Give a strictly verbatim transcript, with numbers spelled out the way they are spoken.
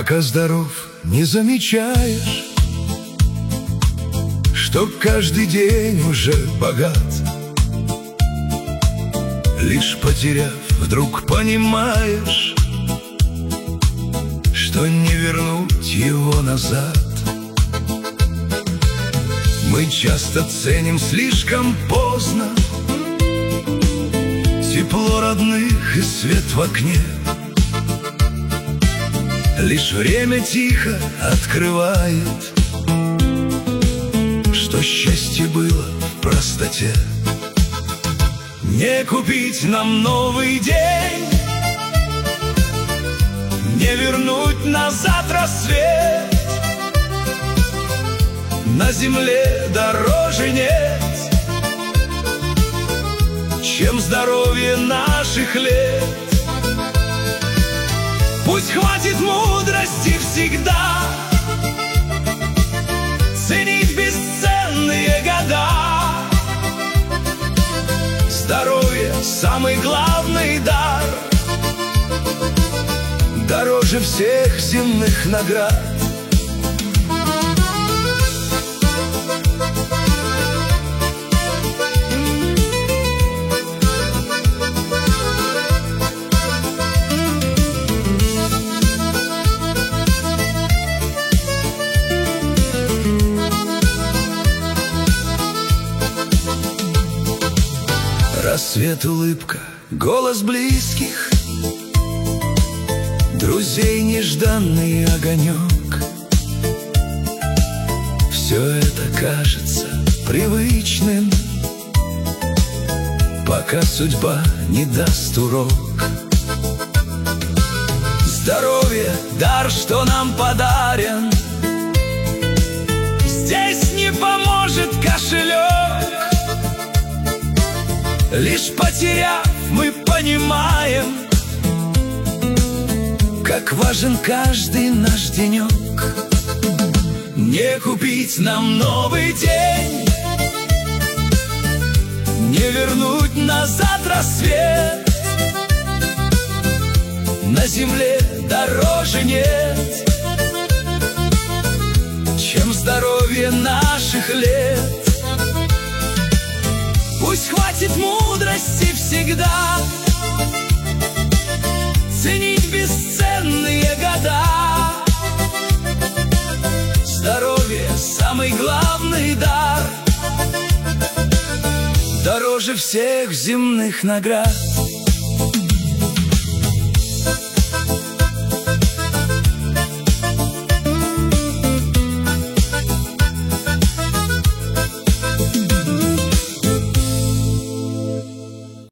Пока здоров, не замечаешь, что каждый день уже богат. Лишь потеряв, вдруг понимаешь, что не вернуть его назад. Мы часто ценим слишком поздно тепло родных и свет в окне. Лишь время тихо открывает, что счастье было в простоте. Не купить нам новый день, не вернуть назад рассвет. На земле дороже нет, чем здоровье наших лет. Пусть хватит мудрости всегда ценить бесценные года. Здоровье — самый главный дар, дороже всех земных наград. Рассвет, улыбка, голос близких, друзей нежданный огонек. Все это кажется привычным, пока судьба не даст урок. Здоровье — дар, что нам подарен, здесь не поможет кошелек. Лишь потеряв, мы понимаем, как важен каждый наш денек. Не купить нам новый день, не вернуть назад рассвет. На земле дороже нет, чем здоровье наших лет. Пусть хватит мудрости всегда ценить бесценные года. Здоровье — самый главный дар, дороже всех земных наград.